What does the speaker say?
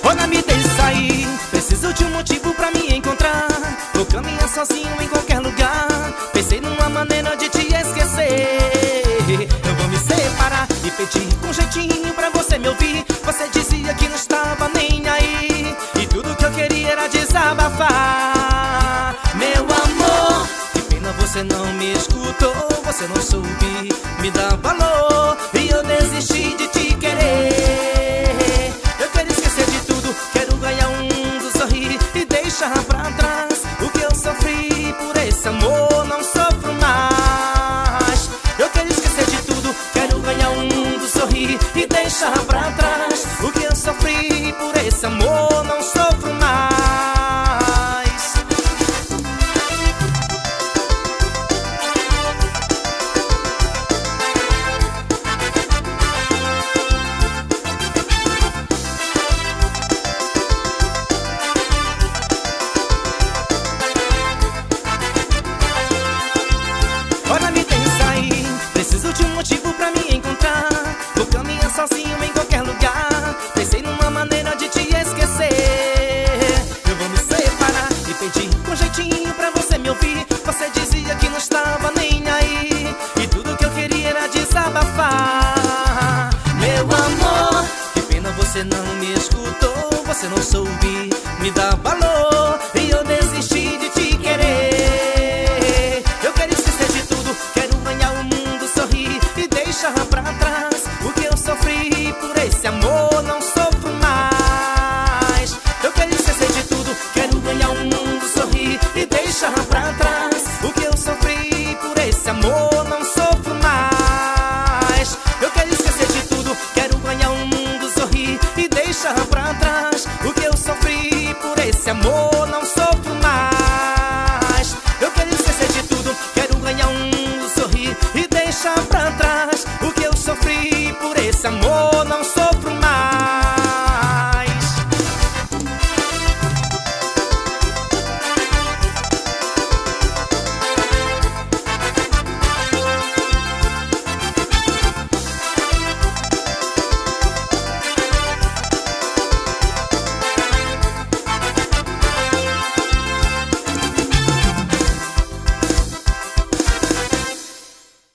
Olha, me deixe sair, preciso de um motivo pra me encontrar. Vou caminhar sozinho em qualquer lugar. Pensei numa maneira de te esquecer. Eu vou me separar e pedir com jeitinho pra você me ouvir. Você dizia que não estava nem aí, e tudo que eu queria era desabafar. Meu amor, que pena você não me escutou. Você não soube me dar valor, e eu desisti de te querer. Eu quero esquecer de tudo, quero ganhar um mundo, sorrir e deixar pra trás o que eu sofri por esse amor. Não sofro mais. Eu quero esquecer de tudo, quero ganhar um mundo, sorrir e deixar pra trás o que eu sofri por esse amor. Não sofro mais. Olha, me pensa aí, preciso de um motivo pra me encontrar. Vou caminhar sozinho em qualquer lugar. Pensei numa maneira de te esquecer. Eu vou me separar e pedir com jeitinho pra você me ouvir. Você dizia que não estava nem aí, e tudo que eu queria era desabafar. Meu amor, que pena você não me escutou. Você não soube me dar valor, e eu desisti de te querer. Eu quero esquecer de tudo, quero ganhar o mundo, sorrir e deixar pra trás o que eu sofri por esse amor. Não sofro mais. Eu quero esquecer de tudo, quero ganhar o mundo, sorrir e deixar pra trás o que eu sofri por esse amor. Não sofro mais. Eu quero esquecer de tudo, quero ganhar o mundo, sorrir e deixar pra trás o que eu sofri por esse amor. Não sofro mais. Eu quero esquecer de tudo, quero ganhar um mundo, sorrir e deixar pra trás o que eu sofri por esse amor.